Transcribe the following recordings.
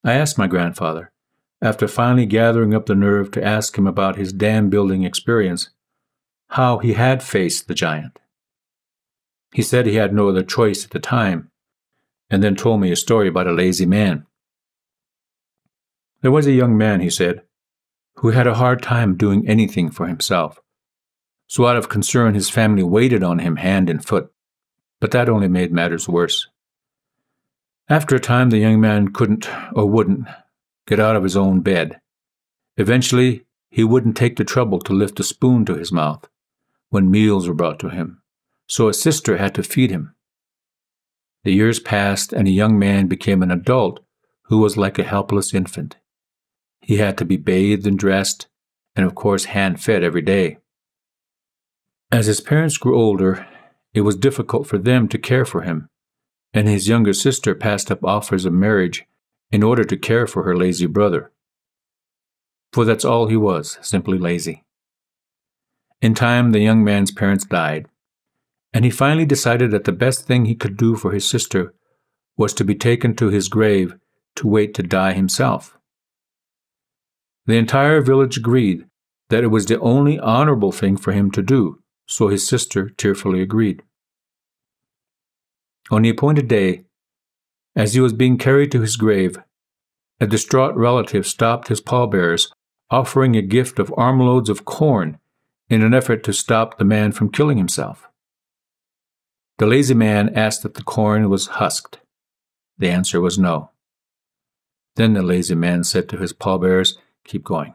I asked my grandfather, after finally gathering up the nerve to ask him about his dam building experience, how he had faced the giant. He said he had no other choice at the time, and then told me a story about a lazy man. There was a young man, he said, who had a hard time doing anything for himself. So out of concern, his family waited on him hand and foot, but that only made matters worse. After a time, the young man couldn't or wouldn't get out of his own bed. Eventually, he wouldn't take the trouble to lift a spoon to his mouth when meals were brought to him, so his sister had to feed him. The years passed, and a young man became an adult who was like a helpless infant. He had to be bathed and dressed, and of course hand-fed every day. As his parents grew older, it was difficult for them to care for him, and his younger sister passed up offers of marriage in order to care for her lazy brother. For that's all he was, simply lazy. In time, the young man's parents died, and he finally decided that the best thing he could do for his sister was to be taken to his grave to wait to die himself. The entire village agreed that it was the only honorable thing for him to do, so his sister tearfully agreed. On the appointed day, as he was being carried to his grave, a distraught relative stopped his pallbearers, offering a gift of armloads of corn in an effort to stop the man from killing himself. The lazy man asked if the corn was husked. The answer was no. Then the lazy man said to his pallbearers, "Keep going."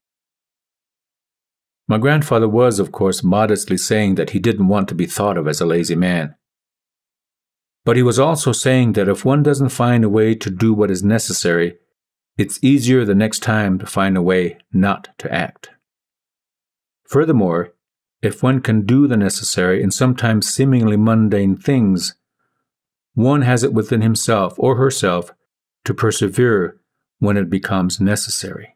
My grandfather was, of course, modestly saying that he didn't want to be thought of as a lazy man. But he was also saying that if one doesn't find a way to do what is necessary, it's easier the next time to find a way not to act. Furthermore, if one can do the necessary and sometimes seemingly mundane things, one has it within himself or herself to persevere when it becomes necessary.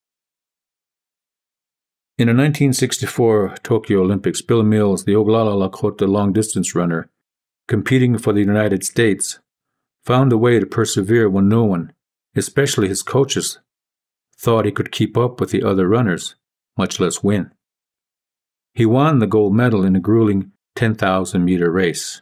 In the 1964 Tokyo Olympics, Billy Mills, the Oglala Lakota long-distance runner, competing for the United States, found a way to persevere when no one, especially his coaches, thought he could keep up with the other runners, much less win. He won the gold medal in a grueling 10,000-meter race.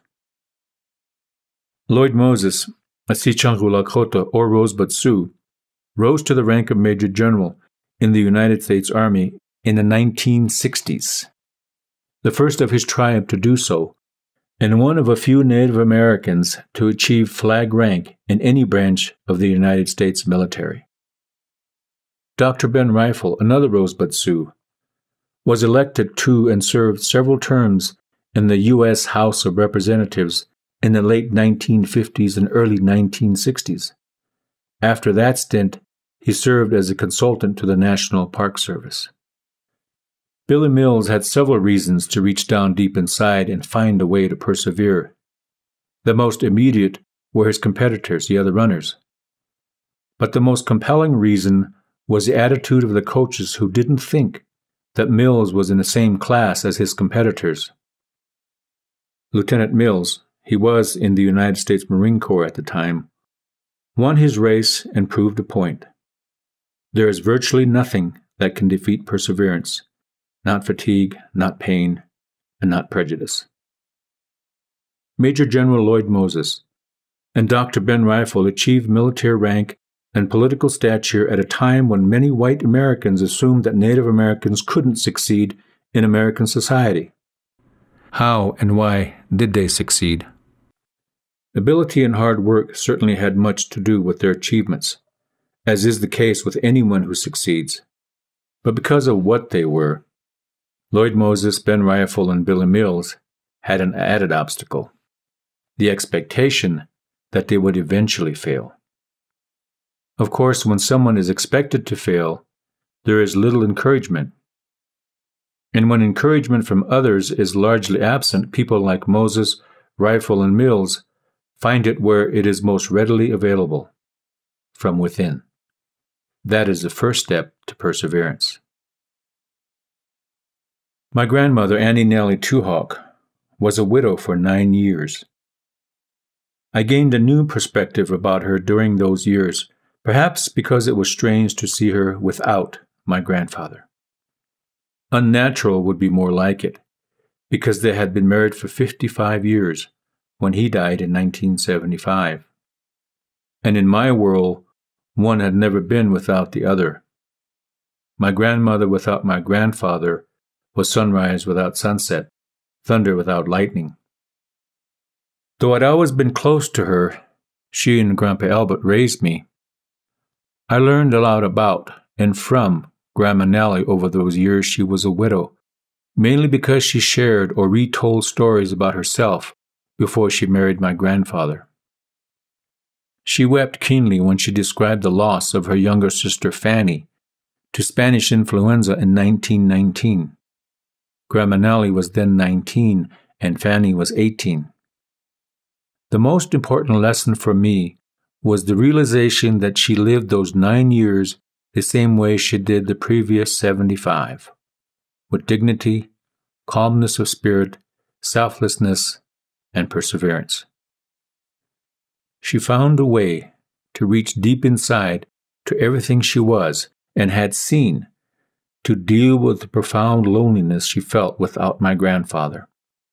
Lloyd Moses, a Sichangu Lakota or Rosebud Sioux, rose to the rank of Major General in the United States Army in the 1960s, the first of his tribe to do so, and one of a few Native Americans to achieve flag rank in any branch of the United States military. Dr. Ben Rifle, another Rosebud Sioux, was elected to and served several terms in the U.S. House of Representatives in the late 1950s and early 1960s. After that stint, he served as a consultant to the National Park Service. Billy Mills had several reasons to reach down deep inside and find a way to persevere. The most immediate were his competitors, the other runners. But the most compelling reason was the attitude of the coaches who didn't think that Mills was in the same class as his competitors. Lieutenant Mills, he was in the United States Marine Corps at the time, won his race and proved a point. There is virtually nothing that can defeat perseverance. Not fatigue, not pain, and not prejudice. Major General Lloyd Moses and Dr. Ben Rifle achieved military rank and political stature at a time when many white Americans assumed that Native Americans couldn't succeed in American society. How and why did they succeed? Ability and hard work certainly had much to do with their achievements, as is the case with anyone who succeeds. But because of what they were, Lloyd Moses, Ben Rifle, and Billy Mills had an added obstacle: the expectation that they would eventually fail. Of course, when someone is expected to fail, there is little encouragement. And when encouragement from others is largely absent, people like Moses, Rifle, and Mills find it where it is most readily available, from within. That is the first step to perseverance. My grandmother, Annie Nellie Tuhawk, was a widow for 9 years. I gained a new perspective about her during those years Perhaps because it was strange to see her without my grandfather. Unnatural would be more like it, because they had been married for 55 years when he died in 1975. And in my world, one had never been without the other. My grandmother without my grandfather was sunrise without sunset, thunder without lightning. Though I'd always been close to her, she and Grandpa Albert raised me. I learned a lot about and from Grandma Nellie over those years she was a widow, mainly because she shared or retold stories about herself before she married my grandfather. She wept keenly when she described the loss of her younger sister Fanny to Spanish influenza in 1919. Grandma Nellie was then 19 and Fanny was 18. The most important lesson for me was the realization that she lived those 9 years the same way she did the previous 75, with dignity, calmness of spirit, selflessness, and perseverance. She found a way to reach deep inside to everything she was and had seen, to deal with the profound loneliness she felt without my grandfather.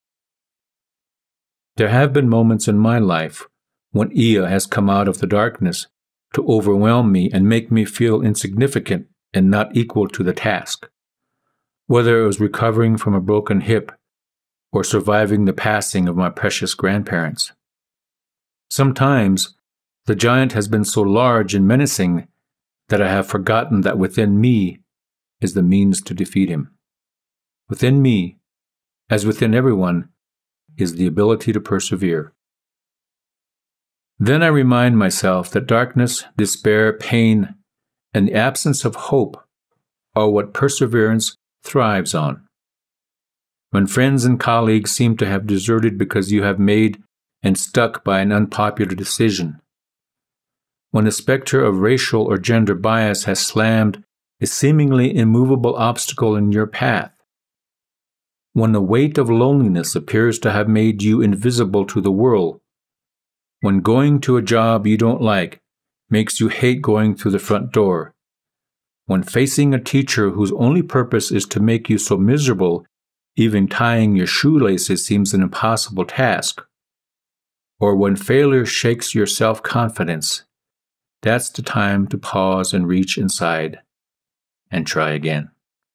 There have been moments in my life when Ia has come out of the darkness to overwhelm me and make me feel insignificant and not equal to the task, whether it was recovering from a broken hip or surviving the passing of my precious grandparents. Sometimes the giant has been so large and menacing that I have forgotten that within me is the means to defeat him. Within me, as within everyone, is the ability to persevere. Then I remind myself that darkness, despair, pain, and the absence of hope are what perseverance thrives on. When friends and colleagues seem to have deserted because you have made and stuck by an unpopular decision, when the specter of racial or gender bias has slammed a seemingly immovable obstacle in your path, when the weight of loneliness appears to have made you invisible to the world, when going to a job you don't like makes you hate going through the front door, when facing a teacher whose only purpose is to make you so miserable even tying your shoelaces seems an impossible task, or when failure shakes your self-confidence, that's the time to pause and reach inside and try again.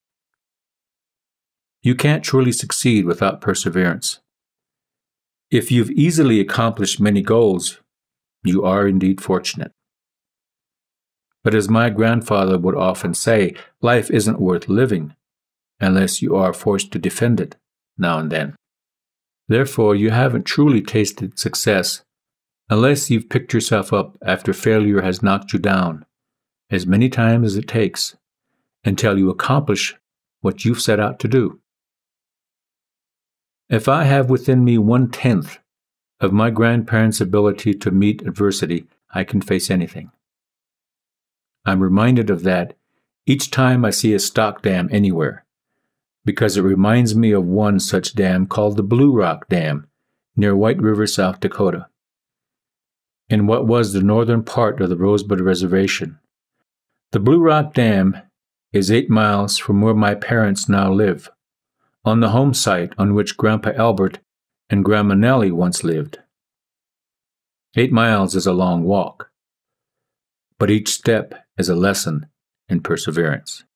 You can't truly succeed without perseverance. If you've easily accomplished many goals, you are indeed fortunate. But as my grandfather would often say, life isn't worth living unless you are forced to defend it now and then. Therefore, you haven't truly tasted success unless you've picked yourself up after failure has knocked you down as many times as it takes until you accomplish what you've set out to do. If I have within me 1/10 of my grandparents' ability to meet adversity, I can face anything. I'm reminded of that each time I see a stock dam anywhere, because it reminds me of one such dam called the Blue Rock Dam near White River, South Dakota, in what was the northern part of the Rosebud Reservation. The Blue Rock Dam is 8 miles from where my parents now live, on the home site on which Grandpa Albert and Grandma Nellie once lived. 8 miles is a long walk, but each step is a lesson in perseverance.